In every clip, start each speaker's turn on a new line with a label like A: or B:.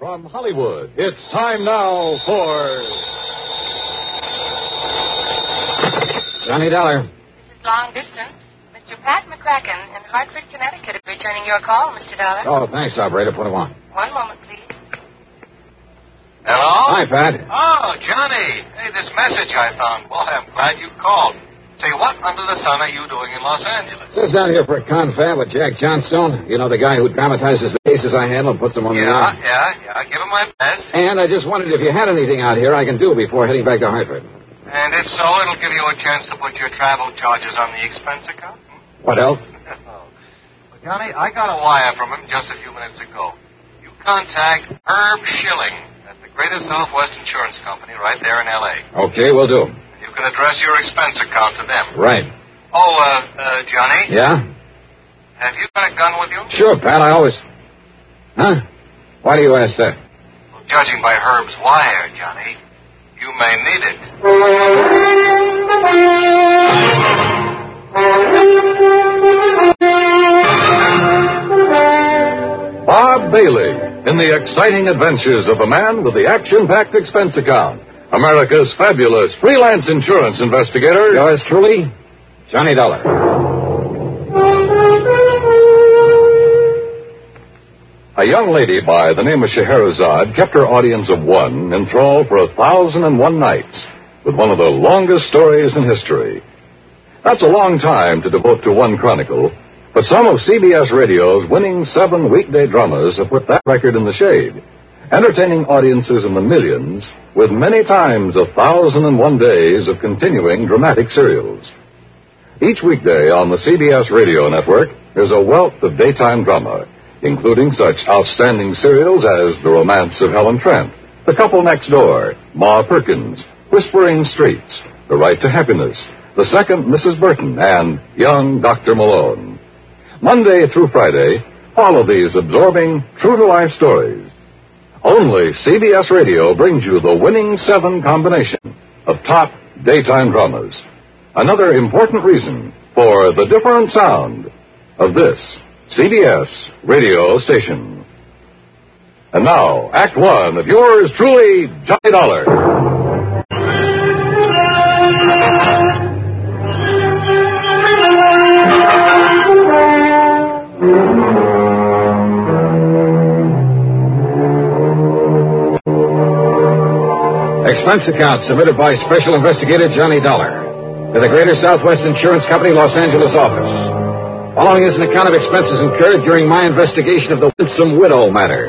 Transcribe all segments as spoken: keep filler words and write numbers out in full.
A: From Hollywood, it's time now for...
B: Johnny Dollar.
C: This is Long Distance. Mister Pat McCracken in Hartford, Connecticut is returning your call, Mister Dollar.
B: Oh, thanks, operator. Put him on.
C: One moment, please.
D: Hello?
B: Hi, Pat.
D: Oh, Johnny. Hey, this message I found. Boy, I'm glad you called. Say, what under the sun are you doing in Los Angeles?
B: Just down here for a confab with Jack Johnstone. You know, the guy who dramatizes the cases I handle and puts them on
D: yeah,
B: the air.
D: Yeah, yeah, yeah. Give him my best.
B: And I just wondered if you had anything out here I can do before heading back to Hartford.
D: And if so, it'll give you a chance to put your travel charges on the expense account.
B: What else?
D: Oh. Well, Johnny, I got a wire from him just a few minutes ago. You contact Herb Schilling at the Greater Southwest Insurance Company right there in L A.
B: Okay, we'll do.
D: You can address your expense account to them.
B: Right.
D: Oh, uh, uh, Johnny?
B: Yeah?
D: Have you got a gun with you?
B: Sure, Pat, I always... Huh? Why do you ask that?
D: Well, judging by Herb's wire, Johnny, you may need it.
A: Bob Bailey in the exciting adventures of a man with the action-packed expense account. America's fabulous freelance insurance investigator.
B: Yours truly, Johnny Dollar.
A: A young lady by the name of Scheherazade kept her audience of one enthralled for a thousand and one nights with one of the longest stories in history. That's a long time to devote to one chronicle, but some of C B S Radio's winning seven weekday dramas have put that record in the shade, entertaining audiences in the millions with many times a thousand and one days of continuing dramatic serials. Each weekday on the C B S Radio Network is a wealth of daytime drama, including such outstanding serials as The Romance of Helen Trent, The Couple Next Door, Ma Perkins, Whispering Streets, The Right to Happiness, The Second Missus Burton, and Young Doctor Malone. Monday through Friday, follow these absorbing, true-to-life stories. Only C B S Radio brings you the winning seven combination of top daytime dramas. Another important reason for the different sound of this C B S radio station. And now, Act One of yours truly, Johnny Dollar.
B: Expense account submitted by Special Investigator Johnny Dollar to the Greater Southwest Insurance Company, Los Angeles office. Following is an account of expenses incurred during my investigation of the Winsome Widow matter.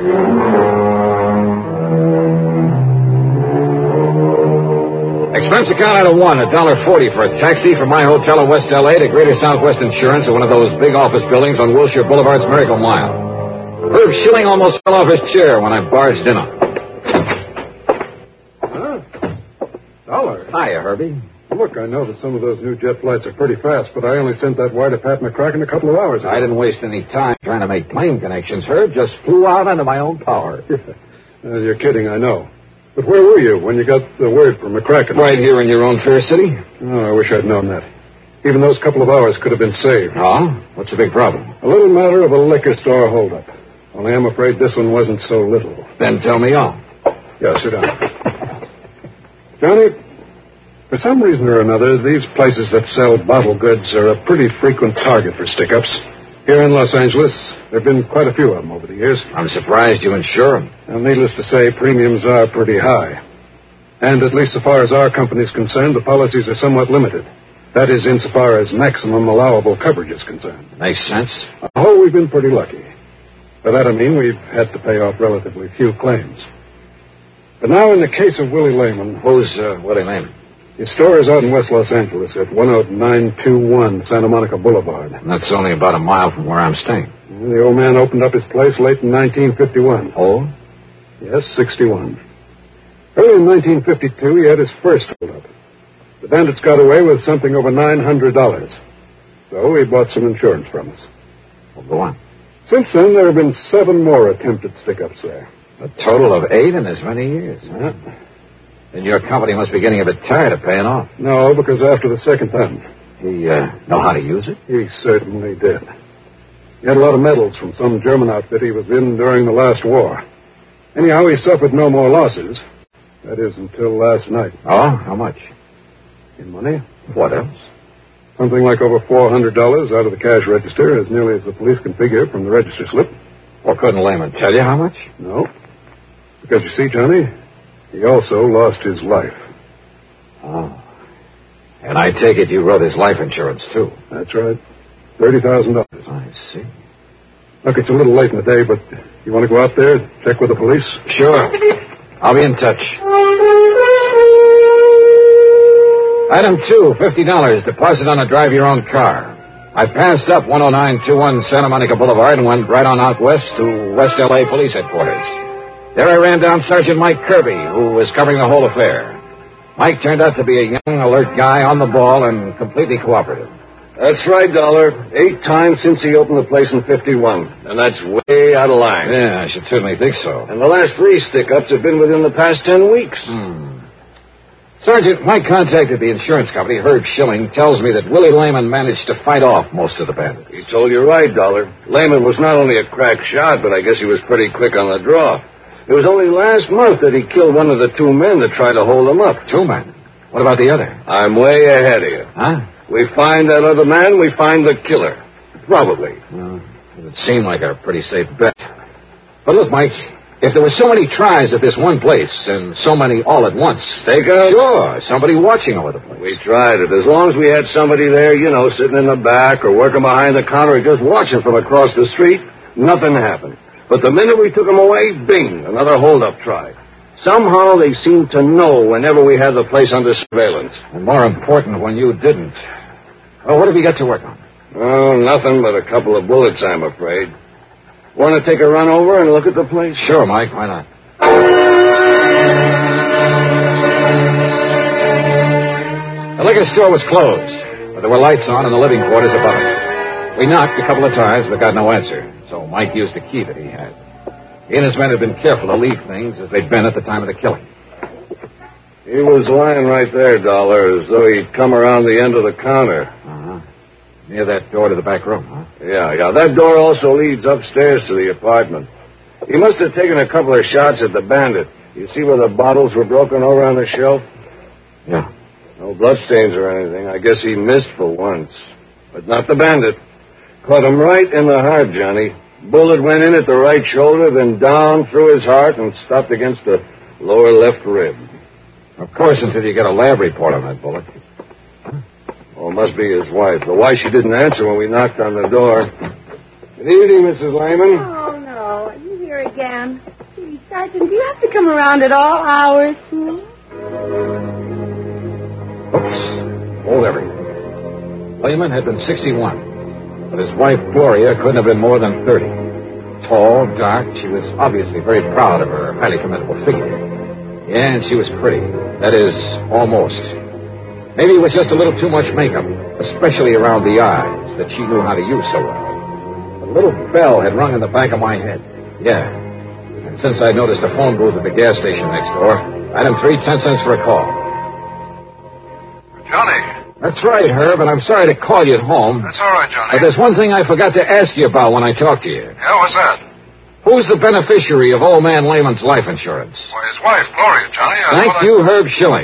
B: Expense account item one, a dollar forty for a taxi from my hotel in West L A to Greater Southwest Insurance at one of those big office buildings on Wilshire Boulevard's Miracle Mile. Herb Schilling almost fell off his chair when I barged in on him.
E: Dollar.
B: Hiya, Herbie.
E: Look, I know that some of those new jet flights are pretty fast, but I only sent that wire to Pat McCracken a couple of hours ago.
B: I didn't waste any time trying to make plane connections, Herb. Just flew out under my own power.
E: uh, you're kidding, I know. But where were you when you got the word from McCracken?
B: Right here in your own fair city.
E: Oh, I wish I'd known that. Even those couple of hours could have been saved.
B: Oh? What's the big problem?
E: A little matter of a liquor store holdup. Only I'm afraid this one wasn't so little.
B: Then tell me all.
E: Yeah, sit down. Johnny, for some reason or another, these places that sell bottle goods are a pretty frequent target for stick-ups. Here in Los Angeles, there have been quite a few of them over the years.
B: I'm surprised you insure them.
E: And needless to say, premiums are pretty high. And at least so far as our company's concerned, the policies are somewhat limited. That is, insofar as maximum allowable coverage is concerned.
B: Makes sense.
E: Oh, we've been pretty lucky. By that I mean we've had to pay off relatively few claims. But now in the case of Willie Lehman...
B: Who's uh, Willie Lehman?
E: His store is out in West Los Angeles at one oh nine two one Santa Monica Boulevard.
B: That's only about a mile from where I'm staying.
E: The old man opened up his place late in nineteen fifty-one.
B: Oh?
E: Yes, sixty-one. Early in nineteen fifty-two, he had his first holdup. The bandits got away with something over nine hundred dollars. So he bought some insurance from us.
B: Well, go on.
E: Since then, there have been seven more attempted stick-ups there.
B: A total of eight in as many years. Huh?
E: Yeah.
B: Then your company must be getting a bit tired of paying off.
E: No, because after the second time...
B: He, uh, know how to use it?
E: He certainly did. He had a lot of medals from some German outfit he was in during the last war. Anyhow, he suffered no more losses. That is, until last night.
B: Oh? How much?
E: In money?
B: What else?
E: Something like over four hundred dollars out of the cash register, as nearly as the police can figure from the register slip.
B: Well, couldn't Lehman tell you how much?
E: No. Because you see, Johnny, he also lost his life.
B: Oh. And I take it you wrote his life insurance, too.
E: That's right. thirty thousand dollars.
B: I see.
E: Look, it's a little late in the day, but you want to go out there, check with the police?
B: Sure. I'll be in touch. Item two, fifty dollars, deposit on a drive-your-own car. I passed up one oh nine two one Santa Monica Boulevard and went right on out west to West L A Police Headquarters. There I ran down Sergeant Mike Kirby, who was covering the whole affair. Mike turned out to be a young, alert guy on the ball and completely cooperative.
F: That's right, Dollar. Eight times since he opened the place in fifty-one. And that's way out of line.
B: Yeah, I should certainly think so.
F: And the last three stick-ups have been within the past ten weeks.
B: Hmm. Sergeant, Mike contacted the insurance company. Herb Schilling tells me that Willie Lehman managed to fight off most of the bandits.
F: He told you right, Dollar. Lehman was not only a crack shot, but I guess he was pretty quick on the draw. It was only last month that he killed one of the two men that tried to hold him up.
B: Two men? What about the other?
F: I'm way ahead of you.
B: Huh?
F: We find that other man, we find the killer. Probably.
B: Well, it would seem like a pretty safe bet. But look, Mike, if there were so many tries at this one place and so many all at once...
F: Stakeout?
B: Sure, somebody watching over the place.
F: We tried it. As long as we had somebody there, you know, sitting in the back or working behind the counter or just watching from across the street, nothing happened. But the minute we took them away, bing, another hold-up try. Somehow they seemed to know whenever we had the place under surveillance.
B: And more important, when you didn't. Well, what have you got to work on?
F: Oh, nothing but a couple of bullets, I'm afraid. Want to take a run over and look at the place?
B: Sure, Mike. Why not? The liquor store was closed, but there were lights on in the living quarters above it. We knocked a couple of times, but got no answer, so Mike used the key that he had. He and his men had been careful to leave things as they'd been at the time of the killing.
F: He was lying right there, Dollar, as though he'd come around the end of the counter.
B: Uh-huh. Near that door to the back room, huh?
F: Yeah, yeah. That door also leads upstairs to the apartment. He must have taken a couple of shots at the bandit. You see where the bottles were broken over on the shelf?
B: Yeah.
F: No bloodstains or anything. I guess he missed for once. But not the bandit. Caught him right in the heart, Johnny. Bullet went in at the right shoulder, then down through his heart and stopped against the lower left rib.
B: Of course, until you get a lab report on that bullet.
F: Oh, it must be his wife. The wife, she didn't answer when we knocked on the door. Good evening, Missus Lehman.
G: Oh, no. Are you here again? Gee, Sergeant, do you have to come around at all hours? Hmm?
B: Oops. Hold everything. Lehman had been sixty-one, but his wife, Gloria, couldn't have been more than thirty. Tall, dark, she was obviously very proud of her highly commendable figure. Yeah, and she was pretty. That is, almost. Maybe it was just a little too much makeup, especially around the eyes that she knew how to use so well. A little bell had rung in the back of my head. Yeah. And since I noticed a phone booth at the gas station next door, item three, ten cents for a call.
D: Johnny.
B: That's right, Herb, and I'm sorry to call you at home.
D: That's all right, Johnny.
B: But there's one thing I forgot to ask you about when I talked to you.
D: Yeah, what's that?
B: Who's the beneficiary of old man Lehman's life insurance?
D: Why, his wife, Gloria, Johnny. I
B: Thank you,
D: I...
B: Herb Schilling.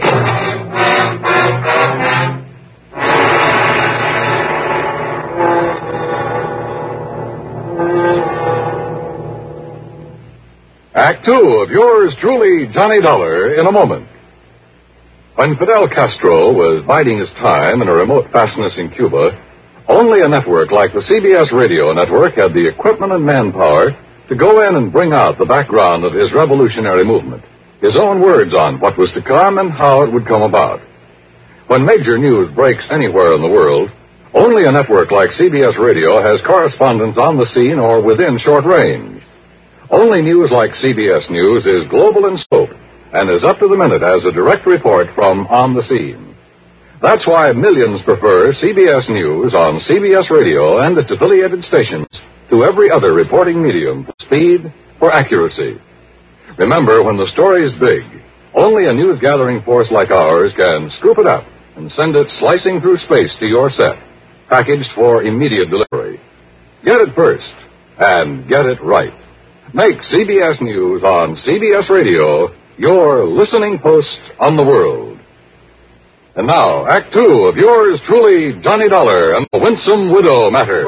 A: Act two of yours truly, Johnny Dollar, in a moment. When Fidel Castro was biding his time in a remote fastness in Cuba, only a network like the C B S radio network had the equipment and manpower to go in and bring out the background of his revolutionary movement, his own words on what was to come and how it would come about. When major news breaks anywhere in the world, only a network like C B S radio has correspondents on the scene or within short range. Only news like C B S News is global in scope and is up to the minute as a direct report from on the scene. That's why millions prefer C B S News on C B S Radio and its affiliated stations to every other reporting medium for speed, for accuracy. Remember, when the story is big, only a news-gathering force like ours can scoop it up and send it slicing through space to your set, packaged for immediate delivery. Get it first, and get it right. Make C B S News on C B S Radio your listening post on the world. And now, Act Two of yours truly, Johnny Dollar and the Winsome Widow Matter.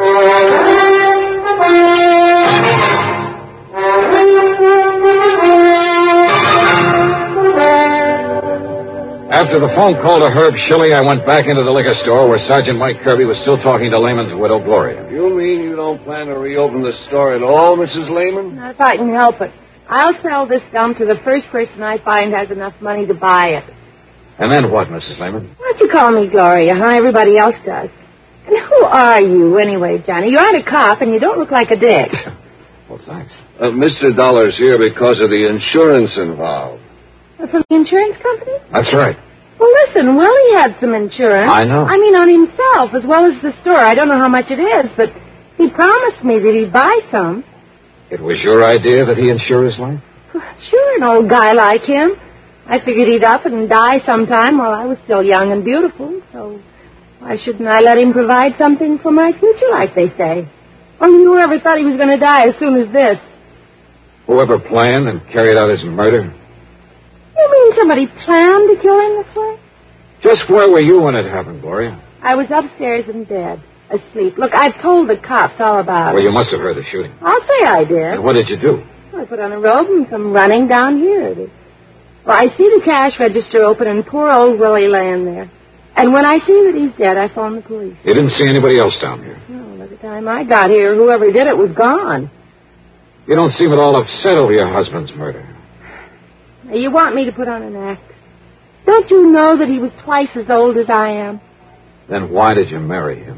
B: After the phone call to Herb Schilling, I went back into the liquor store where Sergeant Mike Kirby was still talking to Lehman's widow, Gloria.
F: You mean you don't plan to reopen the store at all, Missus Lehman?
G: Not if I can help it. I'll sell this gum to the first person I find has enough money to buy it.
B: And then what, Missus Lehman?
G: Why don't you call me Gloria, huh? Everybody else does. And who are you, anyway, Johnny? You aren't a cop, and you don't look like a dick.
B: Well, thanks.
F: Uh, Mister Dollar's here because of the insurance involved.
G: From the insurance company?
B: That's right.
G: Well, listen, Willie had some insurance.
B: I know.
G: I mean, on himself, as well as the store. I don't know how much it is, but he promised me that he'd buy some.
B: It was your idea that he insure his life?
G: Sure, an old guy like him. I figured he'd up and die sometime while I was still young and beautiful, so why shouldn't I let him provide something for my future, like they say? Only whoever thought he was going to die as soon as this?
B: Whoever planned and carried out his murder?
G: You mean somebody planned to kill him this way?
B: Just where were you when it happened, Gloria?
G: I was upstairs in bed, asleep. Look, I've told the cops all about
B: Well,
G: it.
B: you must have heard the shooting.
G: I'll say I did.
B: And what did you do?
G: Well, I put on a robe and come running down here. Well, I see the cash register open and poor old Willie laying there. And when I see that he's dead, I phone the police.
B: You didn't see anybody else down here?
G: Oh, by the time I got here, whoever did it was gone.
B: You don't seem at all upset over your husband's murder.
G: Now, you want me to put on an act? Don't you know that he was twice as old as I am?
B: Then why did you marry him?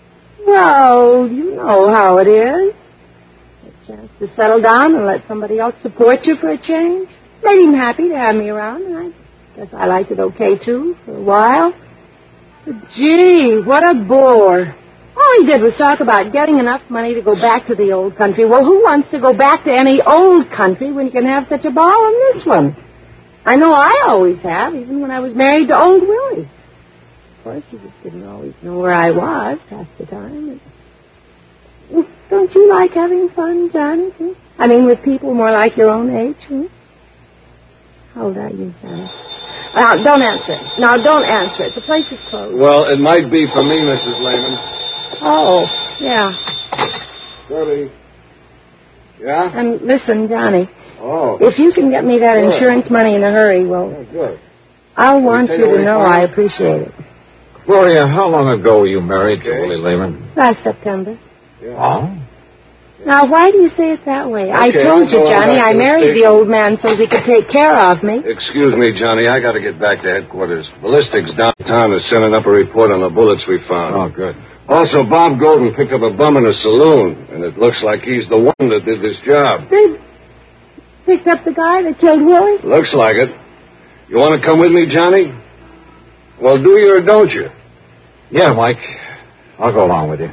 G: Well, you know how it is. A chance to settle down and let somebody else support you for a change. Made him happy to have me around, and I guess I liked it okay, too, for a while. But, gee, what a bore. All he did was talk about getting enough money to go back to the old country. Well, who wants to go back to any old country when you can have such a ball in this one? I know I always have, even when I was married to old Willie. Of course, he just didn't always know where I was half the time. And, don't you like having fun, Johnny? I mean, with people more like your own age, hmm? How old are you, Johnny? Now, don't answer it. Now, don't answer it. The place is closed.
F: Well, it might be for me, Missus Lehman.
G: Oh, yeah.
F: Kirby. Yeah?
G: And listen, Johnny,
F: Oh.
G: if you can get me that
F: Good.
G: insurance money in a hurry, well,
F: Oh, good.
G: I'll want
F: take
G: you
F: a
G: to know
F: refund?
G: I appreciate it.
B: Gloria, how long ago were you married to
F: Okay.
B: Willie Lehman?
G: Last September.
F: Yeah.
B: Oh?
G: Now, why do you say it that way? I
F: Okay,
G: told
F: I'll
G: you,
F: go on
G: Johnny,
F: back
G: I
F: to the
G: married the
F: station.
G: old man so he could take care of me.
F: Excuse me, Johnny. I got to get back to headquarters. Ballistics downtown is sending up a report on the bullets we found.
B: Oh, good.
F: Also, Bob Golden picked up a bum in a saloon, and it looks like he's the one that did this job.
G: They picked up the guy that killed Willie?
F: Looks like it. You want to come with me, Johnny? Well, do you or don't you?
B: Yeah, Mike. I'll go along with you.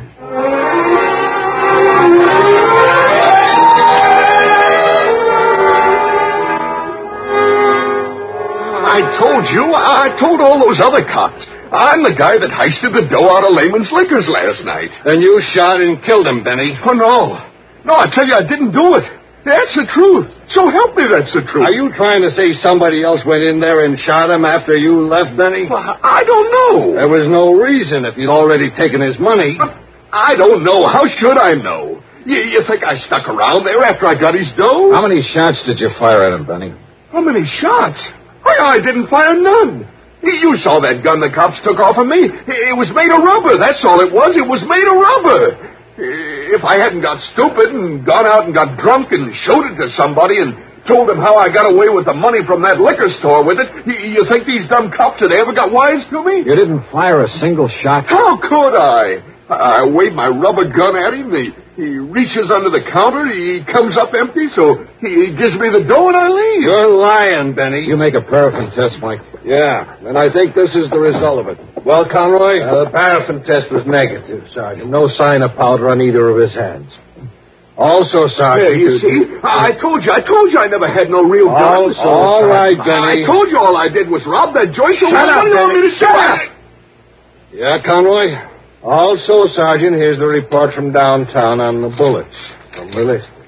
H: I told you. I told all those other cops. I'm the guy that heisted the dough out of Lehman's Liquors last night.
F: Then you shot and killed him, Benny.
H: Oh, no. No, I tell you, I didn't do it. That's the truth. So help me, that's the truth.
F: Are you trying to say somebody else went in there and shot him after you left, Benny?
H: Well, I don't know.
F: There was no reason if you'd already taken his money.
H: I don't know. How should I know? You, you think I stuck around there after I got his dough?
B: How many shots did you fire at him, Benny?
H: How many shots? I, I didn't fire none. You saw that gun the cops took off of me. It was made of rubber. That's all it was. It was made of rubber. If I hadn't got stupid and gone out and got drunk and showed it to somebody and told them how I got away with the money from that liquor store with it, you think these dumb cops today ever got wise to me?
B: You didn't fire a single shot?
H: How could I? I waved my rubber gun at him. He, he reaches under the counter. He comes up empty, so he gives me the dough and I leave.
F: You're lying, Benny.
B: You make a paraffin test, Mike.
F: Yeah, and I think this is the result of it. Well, Conroy?
I: Uh, the paraffin test was negative, Sergeant. No sign of powder on either of his hands. Also, Sergeant...
H: Yeah, you see? I told you. I told you I never had no real gun.
I: Also,
F: all right,
H: I
F: Benny.
H: told you all I did was rob that joint. So
F: Shut
H: what
F: up,
H: do you want
F: Benny.
H: me to
F: Shut
H: say?
F: up. Yeah, Conroy?
I: Also, Sergeant, here's the report from downtown on the bullets from ballistics.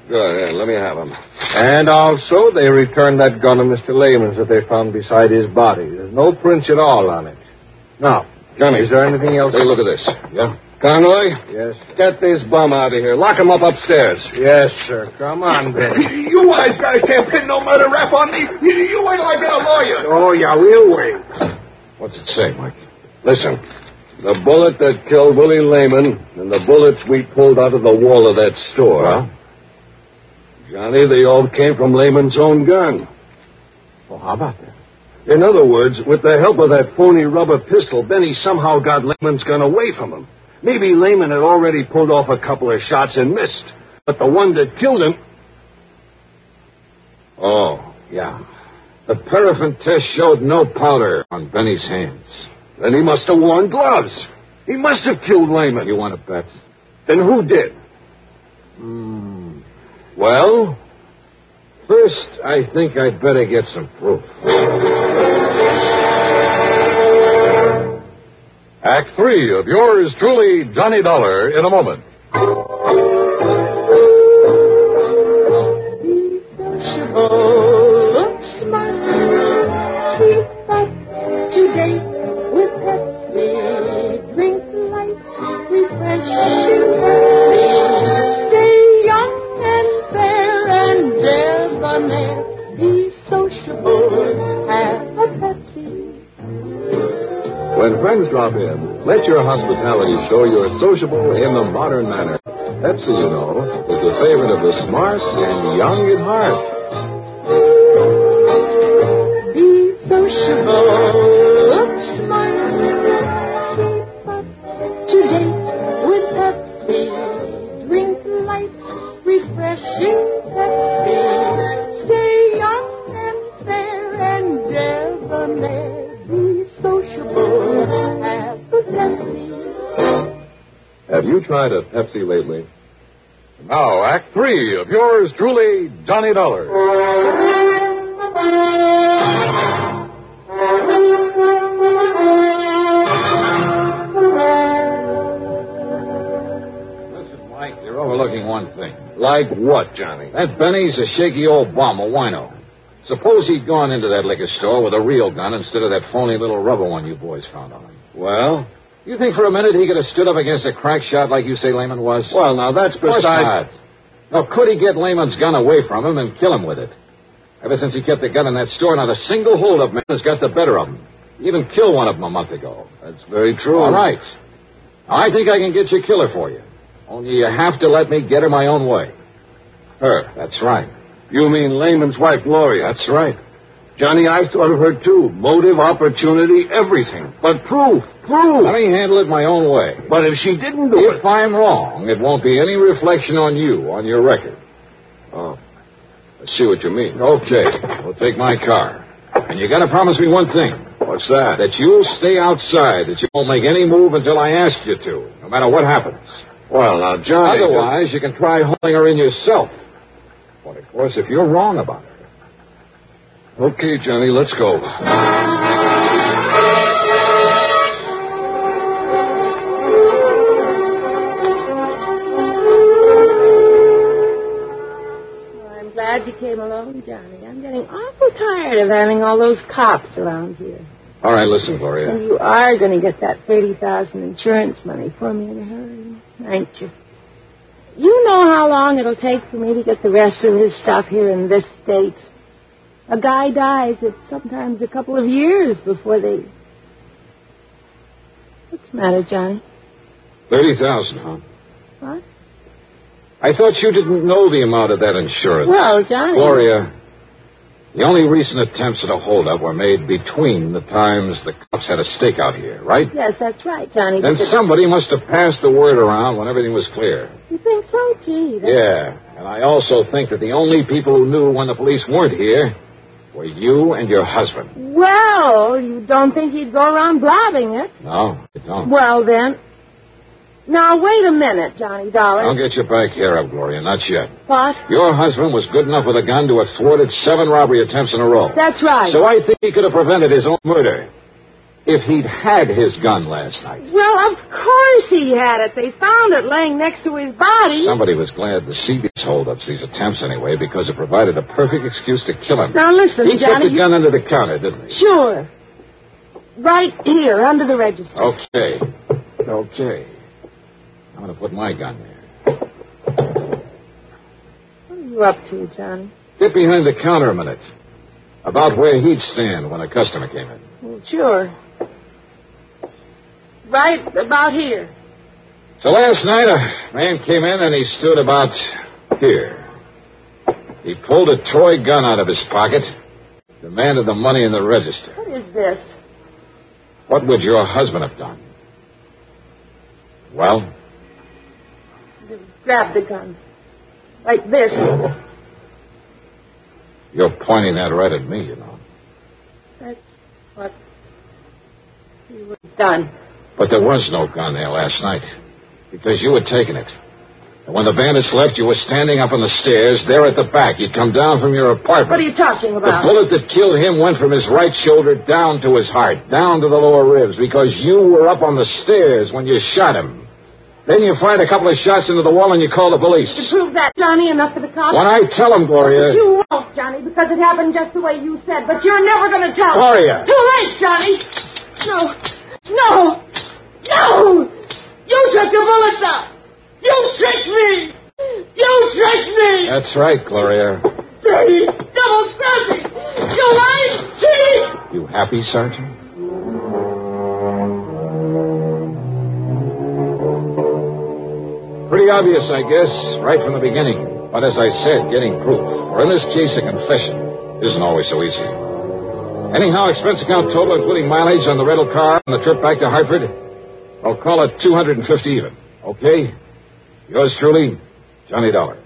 F: Go ahead. Let me have them.
I: And also, they returned that gun of Mister Lehman's that they found beside his body. There's no prints at all on it. Now,
F: Johnny.
I: Is there anything else?
F: Hey, look at this.
I: Yeah?
F: Conroy?
I: Yes.
F: Get this bum out of here. Lock him up upstairs.
I: Yes, sir. Come on, Benny.
H: You wise guys can't pin no murder rap on me. You, you wait till I get a lawyer.
I: Oh, yeah, we'll wait.
F: What's it say, Mike? Listen. The bullet that killed Willie Lehman and the bullets we pulled out of the wall of that store.
I: Well?
F: Johnny, they all came from Lehman's own gun.
I: Well, how about that?
F: In other words, with the help of that phony rubber pistol, Benny somehow got Lehman's gun away from him. Maybe Lehman had already pulled off a couple of shots and missed. But the one that killed him...
B: Oh, yeah. The paraffin test showed no powder on Benny's hands.
F: Then he must have worn gloves. He must have killed Lehman.
B: You want to bet?
F: Then who did?
B: Hmm. Well, first, I think I'd better get some proof.
A: Act three of yours truly, Johnny Dollar, in a moment.
G: Oh, look smart. Keep up to date with Pepsi. Drink light, refreshing Pepsi. Stay young and fair and debonair. Be sociable. Have a Pepsi.
B: When friends drop in, let your hospitality show you're sociable in the modern manner. Pepsi, you know, is the favorite of the smart and young at heart.
G: Be sociable, look smart, keep up to date with Pepsi. Drink light, refreshing Pepsi. Stay young and fair and debonair. Be sociable, have a Pepsi.
B: Have you tried a Pepsi lately?
A: Now, Act three of yours truly, Johnny Dollar.
B: Listen, Mike, you're overlooking one thing.
F: Like what, Johnny?
B: That Benny's a shaky old bum, a wino. Suppose he'd gone into that liquor store with a real gun instead of that phony little rubber one you boys found on him.
F: Well?
B: You think for a minute he could have stood up against a crack shot like you say Lehman was?
F: Well, now, that's
B: Of course
F: beside...
B: not. Now, could he get Lehman's gun away from him and kill him with it? Ever since he kept the gun in that store, not a single hold-up man has got the better of him. He even killed one of them a month ago.
F: That's very true.
B: All right. Now, I think I can get your killer for you. Only you have to let me get her my own way. Her, that's right.
F: You mean Lehman's wife, Gloria?
B: That's right.
F: Johnny, I thought of her, too. Motive, opportunity, everything. But proof, proof.
B: Let me handle it my own way.
F: But if she didn't do
B: If
F: it...
B: I'm wrong, it won't be any reflection on you, on your record.
F: Oh, I see what you mean.
B: Okay, we'll take my car. And you gotta promise me one thing.
F: What's that?
B: That you'll stay outside, that you won't make any move until I ask you to, no matter what happens.
F: Well, now, Johnny...
B: Otherwise, you can try hauling her in yourself. But, of course, if you're wrong about her.
F: Okay, Johnny, let's go.
G: I'm glad you came along, Johnny. I'm getting awful tired of having all those cops around here.
B: All right, listen, Gloria.
G: And you are going to get that thirty thousand insurance money for me in a hurry, aren't you? You know how long it'll take for me to get the rest of his stuff here in this state. A guy dies, it's sometimes a couple of years before they... What's the matter, Johnny?
B: Thirty thousand, huh?
G: What?
B: I thought you didn't know the amount of that insurance.
G: Well, Johnny...
B: Gloria, the only recent attempts at a holdup were made between the times the cops had a stakeout here, right?
G: Yes, that's right, Johnny.
B: Then
G: but
B: somebody must have passed the word around when everything was clear.
G: You think so? Gee, that's...
B: Yeah, and I also think that the only people who knew when the police weren't here were you and your husband.
G: Well, you don't think he'd go around blabbing it?
B: No, I don't.
G: Well, then... Now, wait a minute, Johnny Dollar.
B: Don't get your back hair up, Gloria, not yet.
G: What?
B: Your husband was good enough with a gun to have thwarted seven robbery attempts in a row.
G: That's right.
B: So I think he could have prevented his own murder. if he'd had his gun last night.
G: Well, of course he had it. They found it laying next to his body.
B: Somebody was glad to see these holdups, these attempts anyway, because it provided a perfect excuse to kill him.
G: Now, listen,
B: he
G: Johnny.
B: He kept the gun under the counter, didn't he?
G: Sure. Right here, under the register.
B: Okay. Okay. I'm going to put my gun there.
G: What are you up to, Johnny?
B: Get behind the counter a minute. About where he'd stand when a customer came in.
G: Well, sure. Right about here.
B: So last night, a man came in and he stood about here. He pulled a toy gun out of his pocket, demanded the money in the register.
G: What is this?
B: What would your husband have done? Well?
G: Grab the gun. Like this.
B: You're pointing that right at me, you know.
G: That's what he would have done.
B: But there was no gun there last night, because you had taken it. And when the bandits left, you were standing up on the stairs, there at the back. You'd come down from your apartment.
G: What are you talking about?
B: The bullet that killed him went from his right shoulder down to his heart, down to the lower ribs, because you were up on the stairs when you shot him. Then you fired a couple of shots into the wall and you called the police.
G: To prove that, Johnny, enough for the cops?
B: When I tell them, Gloria...
G: But you won't, Johnny, because it happened just the way you said. But you're never going to tell.
B: Gloria!
G: Too late, Johnny! No. No! No! You took the bullets out! You tricked me! You tricked me!
B: That's right, Gloria.
G: Dirty, double-crossing! You lying cheat!
B: You happy, Sergeant? Pretty obvious, I guess, right from the beginning. But as I said, getting proof, or in this case, a confession, isn't always so easy. Anyhow, expense account total, including mileage on the rental car and the trip back to Hartford, I'll call it two hundred fifty even. Okay? Yours truly, Johnny Dollar.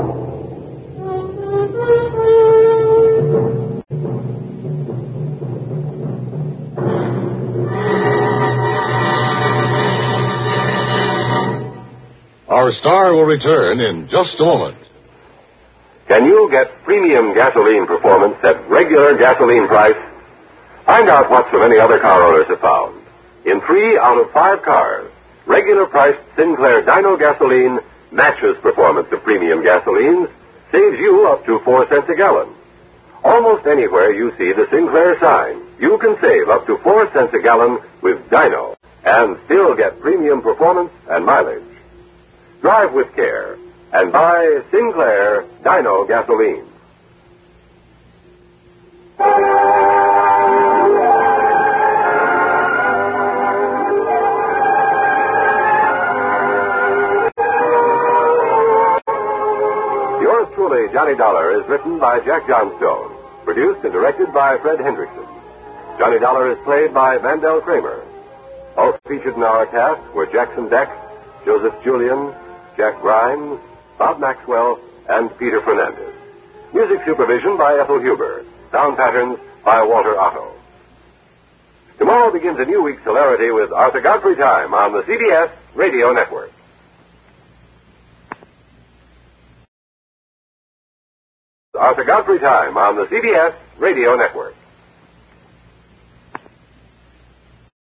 A: Our star will return in just a moment.
J: Can you get premium gasoline performance at regular gasoline price? Find out what so many other car owners have found. In three out of five cars, regular priced Sinclair Dino gasoline matches performance of premium gasolines, saves you up to four cents a gallon. Almost anywhere you see the Sinclair sign, you can save up to four cents a gallon with Dino and still get premium performance and mileage. Drive with care and buy Sinclair Dino gasoline. Yours truly, Johnny Dollar, is written by Jack Johnstone, produced and directed by Fred Hendrickson. Johnny Dollar is played by Vandell Kramer. Also featured in our cast were Jackson Deck, Joseph Julian, Jack Grimes, Bob Maxwell, and Peter Fernandez. Music supervision by Ethel Huber. Sound patterns by Walter Otto. Tomorrow begins a new week's hilarity with Arthur Godfrey Time on the C B S Radio Network. Arthur Godfrey Time on the C B S Radio Network.